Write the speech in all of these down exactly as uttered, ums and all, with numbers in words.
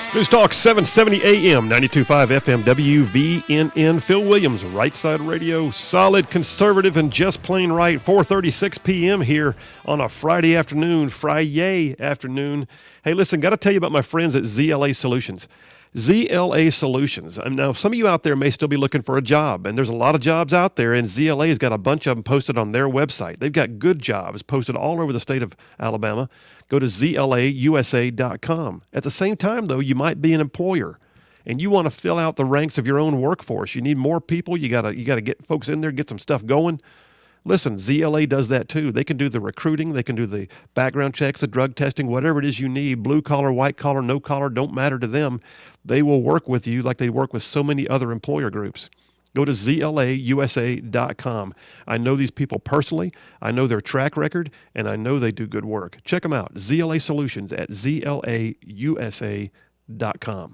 News Talk seven seventy A M, ninety-two point five F M, W V N N. Phil Williams, Right Side Radio, solid, conservative, and just plain right. four thirty-six P M here on a Friday afternoon, Friday afternoon. Hey, listen, got to tell you about my friends at Z L A Solutions. Z L A Solutions. Now, some of you out there may still be looking for a job, and there's a lot of jobs out there, and Z L A has got a bunch of them posted on their website. They've got good jobs posted all over the state of Alabama. Go to Z L A U S A dot com. At the same time, though, you might be an employer, and you want to fill out the ranks of your own workforce. You need more people. You gotta you gotta get folks in there, get some stuff going. Listen, Z L A does that too. They can do the recruiting. They can do the background checks, the drug testing, whatever it is you need. Blue collar, white collar, no collar, don't matter to them. They will work with you like they work with so many other employer groups. Go to Z L A U S A dot com. I know these people personally. I know their track record, and I know they do good work. Check them out. Z L A Solutions at Z L A U S A dot com.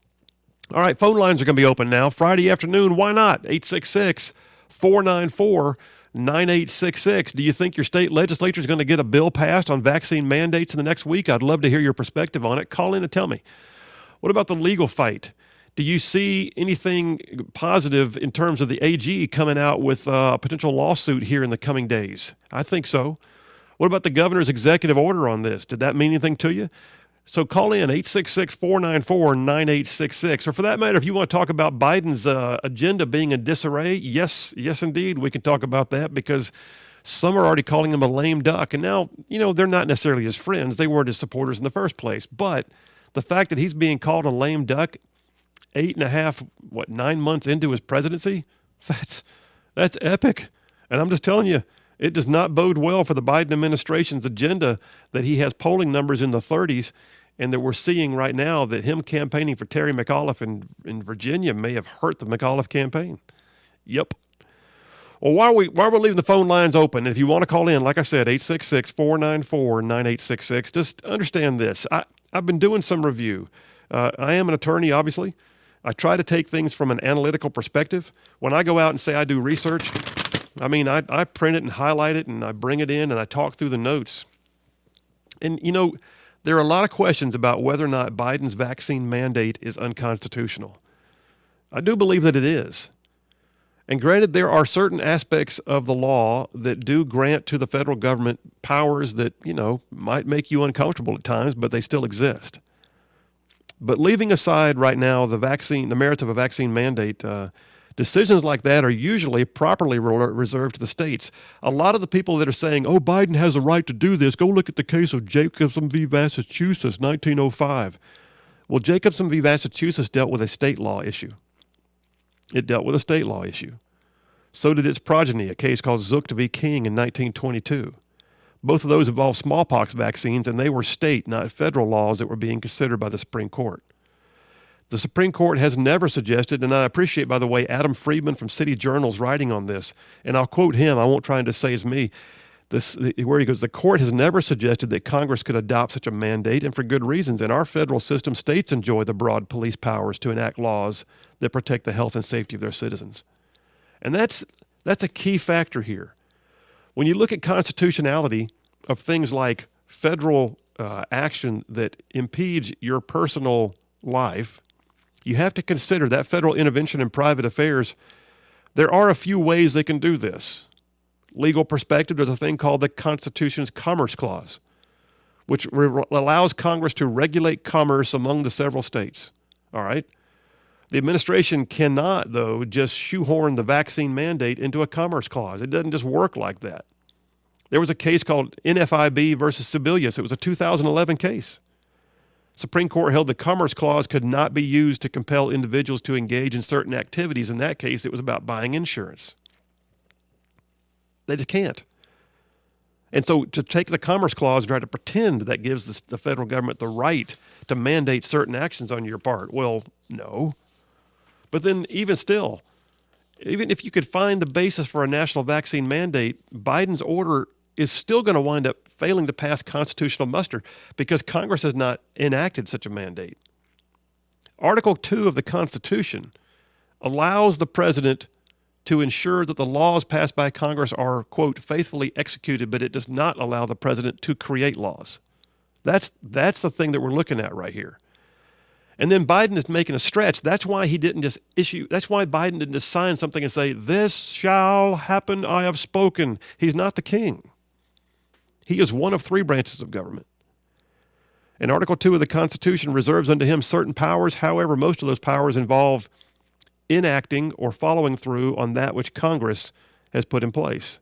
All right, phone lines are going to be open now. Friday afternoon, why not? eight six six, four nine four, nine eight six six. Do you think your state legislature is going to get a bill passed on vaccine mandates in the next week? I'd love to hear your perspective on it. Call in and tell me. What about the legal fight? Do you see anything positive in terms of the A G coming out with a potential lawsuit here in the coming days? I think so. What about the governor's executive order on this? Did that mean anything to you? So call in eight six six, four nine four, nine eight six six. Or for that matter, if you want to talk about Biden's uh, agenda being in disarray, yes, yes, indeed, we can talk about that because some are already calling him a lame duck. And now, you know, they're not necessarily his friends. They weren't his supporters in the first place. But the fact that he's being called a lame duck eight and a half, what, nine months into his presidency, that's that's epic. And I'm just telling you, it does not bode well for the Biden administration's agenda that he has polling numbers in the thirties and that we're seeing right now that him campaigning for Terry McAuliffe in, in Virginia may have hurt the McAuliffe campaign. Yep. Well, while, we, while we're leaving the phone lines open, if you want to call in, like I said, eight six six, four nine four, nine eight six six, just understand this. I, I've been doing some review. Uh, I am an attorney, obviously. I try to take things from an analytical perspective. When I go out and say I do research, I mean, I, I print it and highlight it and I bring it in and I talk through the notes. And, you know, there are a lot of questions about whether or not Biden's vaccine mandate is unconstitutional. I do believe that it is. And granted, there are certain aspects of the law that do grant to the federal government powers that, you know, might make you uncomfortable at times, but they still exist. But leaving aside right now the vaccine, the merits of a vaccine mandate, uh, decisions like that are usually properly re- reserved to the states. A lot of the people that are saying, oh, Biden has a right to do this, go look at the case of Jacobson v. Massachusetts, nineteen oh five. Well, Jacobson v. Massachusetts dealt with a state law issue. It dealt with a state law issue. So did its progeny, a case called Zucht v. King in nineteen twenty-two. Both of those involved smallpox vaccines, and they were state, not federal laws that were being considered by the Supreme Court. The Supreme Court has never suggested, and I appreciate, by the way, Adam Friedman from City Journal's writing on this, and I'll quote him, I won't try and just say it's me, this, where he goes, the court has never suggested that Congress could adopt such a mandate, and for good reasons. In our federal system, states enjoy the broad police powers to enact laws that protect the health and safety of their citizens. And that's that's a key factor here. When you look at constitutionality of things like federal uh, action that impedes your personal life, you have to consider that federal intervention in private affairs. There are a few ways they can do this. Legal perspective, there's a thing called the Constitution's Commerce Clause, which re- allows Congress to regulate commerce among the several states. All right? The administration cannot, though, just shoehorn the vaccine mandate into a commerce clause. It doesn't just work like that. There was a case called N F I B versus Sebelius. It was a two thousand eleven case. Supreme Court held the Commerce Clause could not be used to compel individuals to engage in certain activities. In that case, it was about buying insurance. They just can't. And so to take the Commerce Clause and try to pretend that gives the, the federal government the right to mandate certain actions on your part, well, no. But then even still, even if you could find the basis for a national vaccine mandate, Biden's order is still going to wind up failing to pass constitutional muster because Congress has not enacted such a mandate. Article two of the Constitution allows the president to ensure that the laws passed by Congress are, quote, faithfully executed, but it does not allow the president to create laws. That's, that's the thing that we're looking at right here. And then Biden is making a stretch. That's why he didn't just issue, that's why Biden didn't just sign something and say, this shall happen, I have spoken. He's not the king. He is one of three branches of government. And Article two of the Constitution reserves unto him certain powers. However, most of those powers involve enacting or following through on that which Congress has put in place.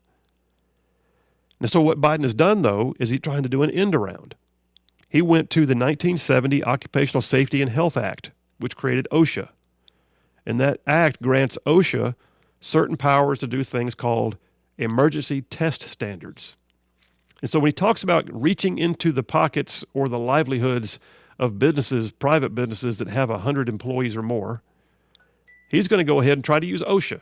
And so what Biden has done, though, is he's trying to do an end around. He went to the nineteen seventy Occupational Safety and Health Act, which created OSHA. And that act grants OSHA certain powers to do things called emergency test standards. And so when he talks about reaching into the pockets or the livelihoods of businesses, private businesses that have one hundred employees or more, he's going to go ahead and try to use OSHA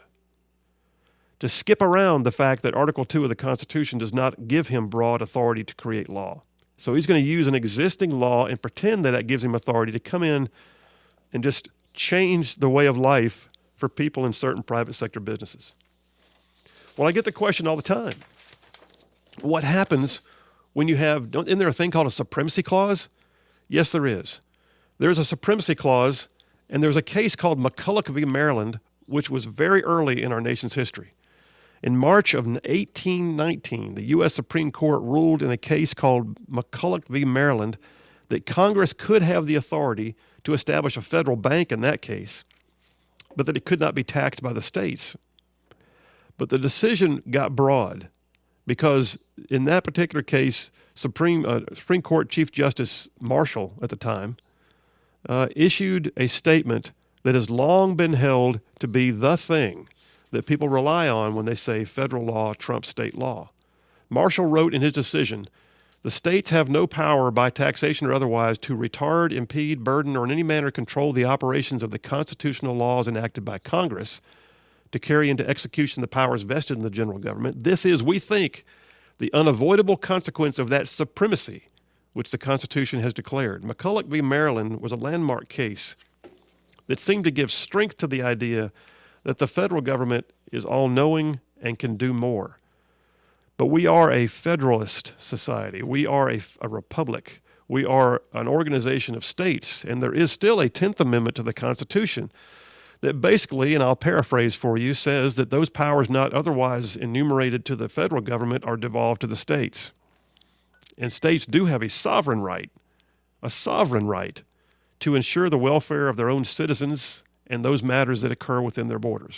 to skip around the fact that Article two of the Constitution does not give him broad authority to create law. So he's going to use an existing law and pretend that that gives him authority to come in and just change the way of life for people in certain private sector businesses. Well, I get the question all the time. What happens when you have, don't, isn't there a thing called a supremacy clause? Yes, there is. There's a supremacy clause, and there's a case called McCulloch v. Maryland, which was very early in our nation's history. In March of eighteen nineteen, the U S Supreme Court ruled in a case called McCulloch v. Maryland that Congress could have the authority to establish a federal bank in that case, but that it could not be taxed by the states. But the decision got broad because in that particular case, Supreme uh, Supreme Court Chief Justice Marshall at the time uh, issued a statement that has long been held to be the thing that people rely on when they say federal law trumps state law. Marshall wrote in his decision, the states have no power by taxation or otherwise to retard, impede, burden, or in any manner control the operations of the constitutional laws enacted by Congress to carry into execution the powers vested in the general government. This is, we think, the unavoidable consequence of that supremacy which the Constitution has declared. McCulloch v. Maryland was a landmark case that seemed to give strength to the idea that the federal government is all-knowing and can do more. But we are a federalist society. We are a, a republic. We are an organization of states, and there is still a tenth Amendment to the Constitution that basically, and I'll paraphrase for you, says that those powers not otherwise enumerated to the federal government are devolved to the states. And states do have a sovereign right, a sovereign right, to ensure the welfare of their own citizens and those matters that occur within their borders.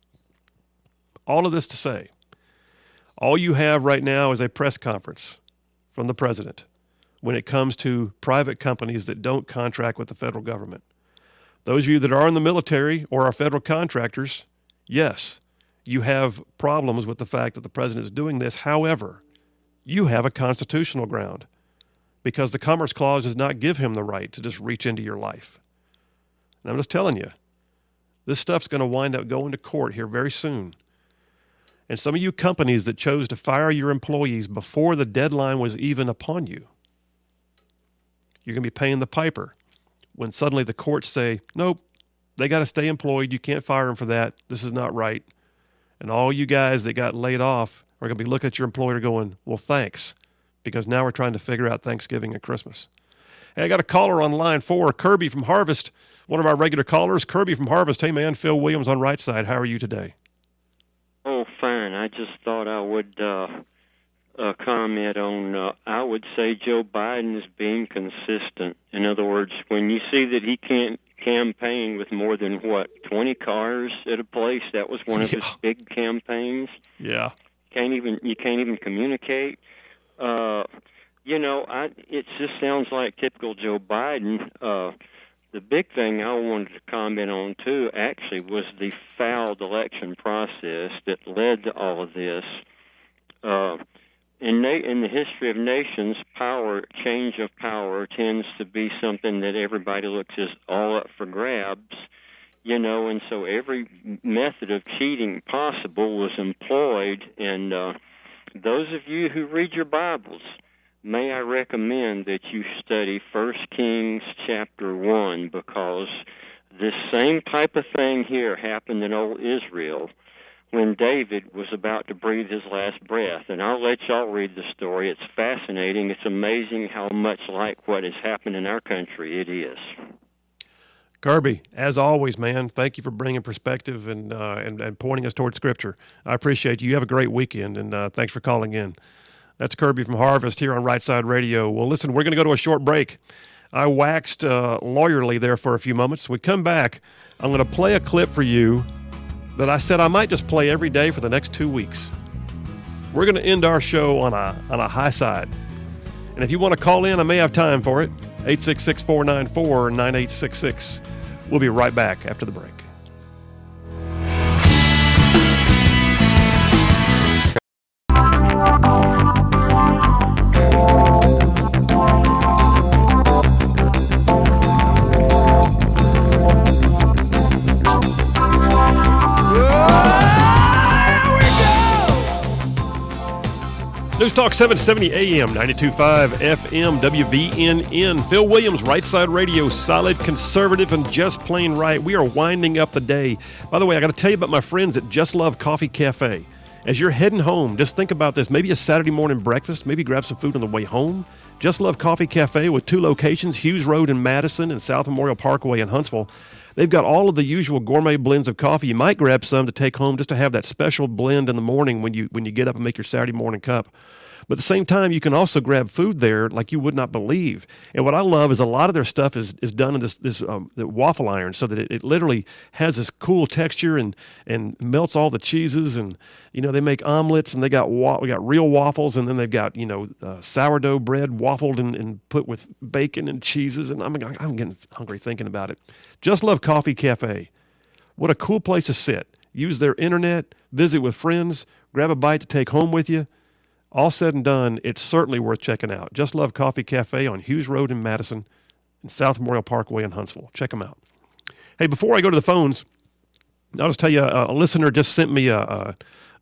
All of this to say, all you have right now is a press conference from the president when it comes to private companies that don't contract with the federal government. Those of you that are in the military or are federal contractors, yes, you have problems with the fact that the president is doing this. However, you have a constitutional ground because the Commerce Clause does not give him the right to just reach into your life. And I'm just telling you, this stuff's going to wind up going to court here very soon. And some of you companies that chose to fire your employees before the deadline was even upon you, you're going to be paying the piper when suddenly the courts say, nope, they got to stay employed. You can't fire them for that. This is not right. And all you guys that got laid off are going to be looking at your employer going, well, thanks, because now we're trying to figure out Thanksgiving and Christmas. Hey, I got a caller on line four, Kirby from Harvest, one of our regular callers. Kirby from Harvest. Hey, man, Phil Williams on Right Side. How are you today? Oh, fine. I just thought I would uh, uh, comment on, uh, I would say Joe Biden is being consistent. In other words, when you see that he can't campaign with more than, what, twenty cars at a place, that was one of yeah. his big campaigns. Yeah. Can't even You can't even communicate. Uh, you know, I, it just sounds like typical Joe Biden. Uh, the big thing I wanted to comment on, too, actually, was the fouled election process that led to all of this. Uh, in, na- in the history of nations, power, change of power tends to be something that everybody looks as all up for grabs, you know, and so every method of cheating possible was employed. And uh, those of you who read your Bibles, may I recommend that you study First Kings chapter one, because this same type of thing here happened in old Israel when David was about to breathe his last breath. And I'll let y'all read the story. It's fascinating. It's amazing how much like what has happened in our country it is. Kirby, as always, man, thank you for bringing perspective and, uh, and and pointing us towards Scripture. I appreciate you. You have a great weekend, and uh, thanks for calling in. That's Kirby from Harvest here on Right Side Radio. Well, listen, we're going to go to a short break. I waxed uh, lawyerly there for a few moments. We come back, I'm going to play a clip for you that I said I might just play every day for the next two weeks. We're going to end our show on a on a high side. And if you want to call in, I may have time for it. eight six six, four nine four, nine eight six six. We'll be right back after the break. News Talk seven seventy A M, ninety-two point five F M, W V N N. Phil Williams, Right Side Radio, solid, conservative, and just plain right. We are winding up the day. By the way, I got to tell you about my friends at Just Love Coffee Cafe. As you're heading home, just think about this. Maybe a Saturday morning breakfast. Maybe grab some food on the way home. Just Love Coffee Cafe with two locations, Hughes Road in Madison and South Memorial Parkway in Huntsville. They've got all of the usual gourmet blends of coffee. You might grab some to take home just to have that special blend in the morning when you when you get up and make your Saturday morning cup. But at the same time, you can also grab food there like you would not believe. And what I love is a lot of their stuff is is done in this this um, the waffle iron, so that it, it literally has this cool texture and and melts all the cheeses. And you know, they make omelets, and they got wa- we got real waffles, and then they've got you know uh, sourdough bread waffled and, and put with bacon and cheeses. And I'm I'm getting hungry thinking about it. Just Love Coffee Cafe. What a cool place to sit. Use their internet, visit with friends, grab a bite to take home with you. All said and done, it's certainly worth checking out. Just Love Coffee Cafe on Hughes Road in Madison and South Memorial Parkway in Huntsville. Check them out. Hey, before I go to the phones, I'll just tell you, a, a listener just sent me a, a,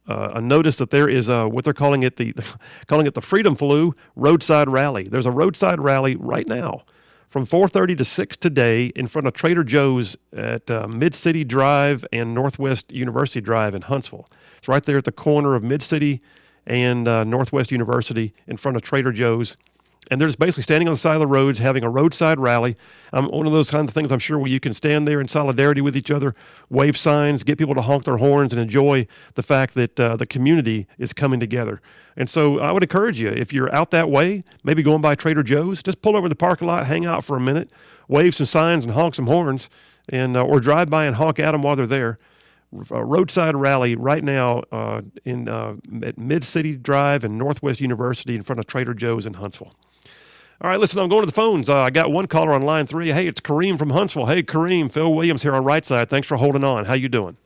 a notice that there is a, what they're calling it, the calling it the Freedom Flu Roadside Rally. There's a roadside rally right now from four thirty to six today in front of Trader Joe's at uh, Mid-City Drive and Northwest University Drive in Huntsville. It's right there at the corner of Mid-City and uh, Northwest University in front of Trader Joe's. And they're just basically standing on the side of the roads, having a roadside rally. Um, one of those kinds of things, I'm sure, where you can stand there in solidarity with each other, wave signs, get people to honk their horns, and enjoy the fact that uh, the community is coming together. And so I would encourage you, if you're out that way, maybe going by Trader Joe's, just pull over to the parking lot, hang out for a minute, wave some signs and honk some horns, and uh, or drive by and honk at them while they're there. A roadside rally right now uh, in uh, at Mid-City Drive and Northwest University in front of Trader Joe's in Huntsville. All right, listen, I'm going to the phones. Uh, I got one caller on line three. Hey, it's Kareem from Huntsville. Hey, Kareem, Phil Williams here on Right Side. Thanks for holding on. How you doing?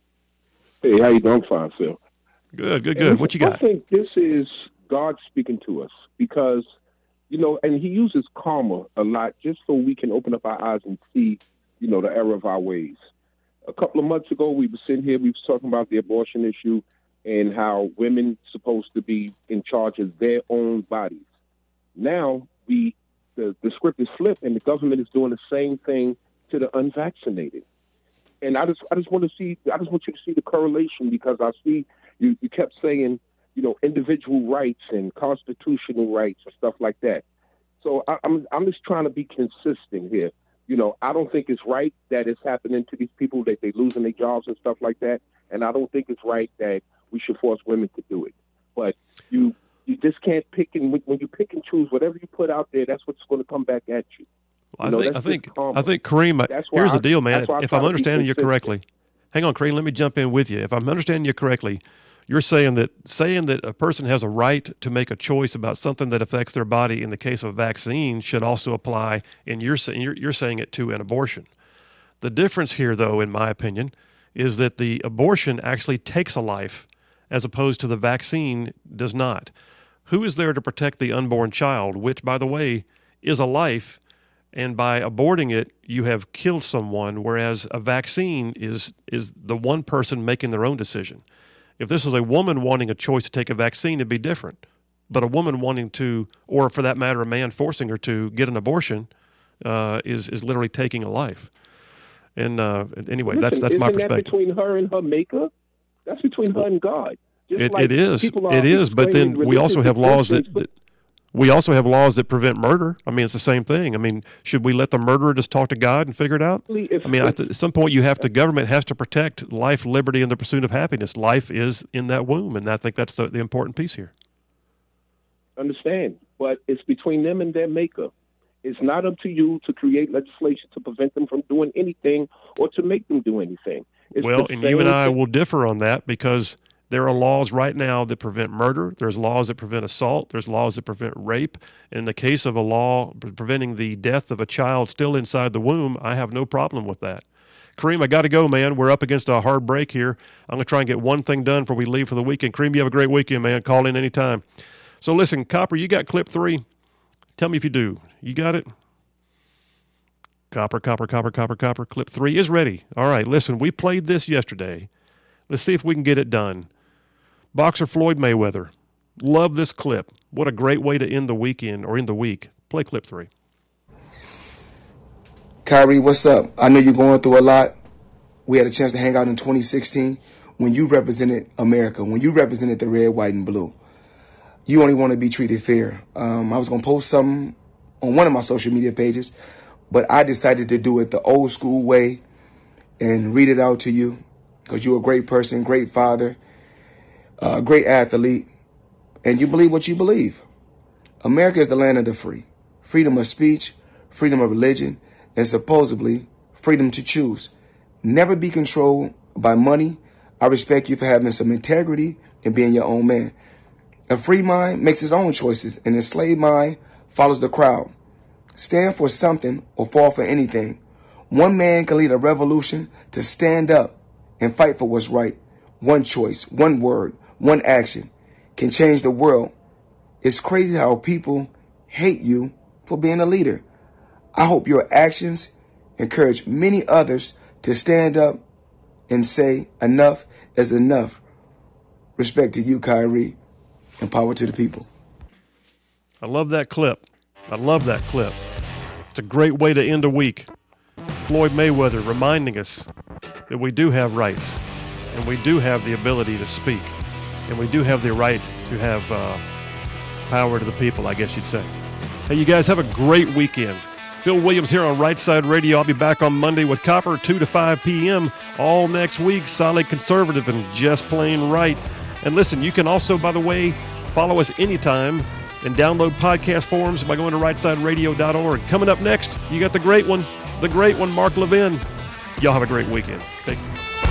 Hey, how you doing? Fine, Phil. Good, good, good. What you got? I think this is God speaking to us because, you know, and he uses karma a lot just so we can open up our eyes and see, you know, the error of our ways. A couple of months ago, we were sitting here, we were talking about the abortion issue and how women supposed to be in charge of their own bodies. Now, we the, the script is flipped, and the government is doing the same thing to the unvaccinated. And I just I just want to see, I just want you to see the correlation, because I see you, you kept saying, you know, individual rights and constitutional rights and stuff like that. So I, I'm I'm just trying to be consistent here. You know, I don't think it's right that it's happening to these people, that they're losing their jobs and stuff like that. And I don't think it's right that we should force women to do it. But you you just can't pick and when you pick and choose, whatever you put out there, that's what's going to come back at you. Well, you know, I think I think I think Kareem. Here's I, the deal, man. If, if I'm understanding you consistent. correctly, hang on, Kareem. Let me jump in with you. If I'm understanding you correctly, you're saying that saying that a person has a right to make a choice about something that affects their body in the case of a vaccine should also apply, and you're saying you're, you're saying it to an abortion. The difference here, though, in my opinion, is that the abortion actually takes a life, as opposed to the vaccine does not. Who is there to protect the unborn child, which, by the way, is a life, and by aborting it, you have killed someone, whereas a vaccine is is the one person making their own decision. If this is a woman wanting a choice to take a vaccine, it'd be different. But a woman wanting to, or for that matter, a man forcing her to get an abortion, uh, is is literally taking a life. And uh, anyway, Listen, that's that's my perspective. Isn't that between her and her maker? That's between her and God. Just It, like it is. people are It is. But then explaining we also have laws that, exemptions, that We also have laws that prevent murder. I mean, it's the same thing. I mean, should we let the murderer just talk to God and figure it out? If, I mean, at, at some point, you have to, government has to protect life, liberty, and the pursuit of happiness. Life is in that womb, and I think that's the, the important piece here. Understand, but it's between them and their maker. It's not up to you to create legislation to prevent them from doing anything or to make them do anything. It's well, and you and I thing. will differ on that because there are laws right now that prevent murder. There's laws that prevent assault. There's laws that prevent rape. In the case of a law preventing the death of a child still inside the womb, I have no problem with that. Kareem, I got to go, man. We're up against a hard break here. I'm going to try and get one thing done before we leave for the weekend. Kareem, you have a great weekend, man. Call in anytime. So listen, Copper, you got clip three. Tell me if you do. You got it? Copper, copper, copper, copper, copper. Clip three is ready. All right, listen, we played this yesterday. Let's see if we can get it done. Boxer Floyd Mayweather. Love this clip. What a great way to end the weekend or end the week. Play clip three. Kyrie, what's up? I know you're going through a lot. We had a chance to hang out in twenty sixteen when you represented America, when you represented the red, white, and blue. You only want to be treated fair. Um, I was going to post something on one of my social media pages, but I decided to do it the old school way and read it out to you because you're a great person, great father, a uh, great athlete, and you believe what you believe. America is the land of the free. Freedom of speech, freedom of religion, and supposedly freedom to choose. Never be controlled by money. I respect you for having some integrity and being your own man. A free mind makes its own choices. An enslaved mind follows the crowd. Stand for something or fall for anything. One man can lead a revolution to stand up and fight for what's right. One choice, one word, one action can change the world. It's crazy how people hate you for being a leader. I hope your actions encourage many others to stand up and say enough is enough. Respect to you, Kyrie, and power to the people. I love that clip. I love that clip. It's a great way to end a week. Floyd Mayweather reminding us that we do have rights and we do have the ability to speak and we do have the right to have uh, power to the people, I guess you'd say. Hey, you guys have a great weekend. Phil Williams here on Right Side Radio. I'll be back on Monday with Copper, two to five p.m. all next week. Solid conservative and just plain right. And listen, you can also, by the way, follow us anytime and download podcast forums by going to right side radio dot org. Coming up next, you got the great one, the great one, Mark Levin. Y'all have a great weekend. Thank you.